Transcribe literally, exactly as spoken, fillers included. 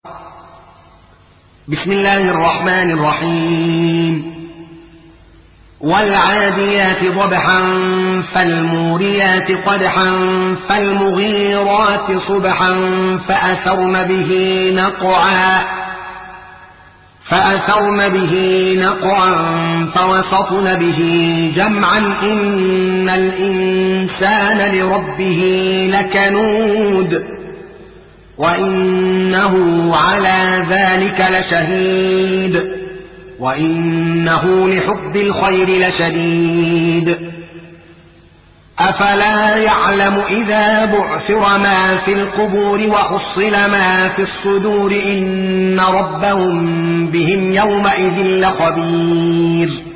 بسم الله الرحمن الرحيم والعاديات ضبحا فالموريات قدحا فالمغيرات صبحا فأثرن به نقعا فأثرن به نقعا فوسطن به جمعا إن الإنسان لربه لكنود وإنه على ذلك لشهيد وإنه لحب الخير لشديد أفلا يعلم إذا بعثر ما في القبور وحصل ما في الصدور إن ربهم بهم يومئذ لخبير